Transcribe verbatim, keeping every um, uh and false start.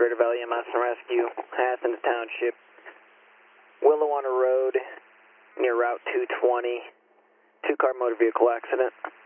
Greater Valley E M S and Rescue, Athens Township, Willow on a road near Route two twenty, two-car motor vehicle accident.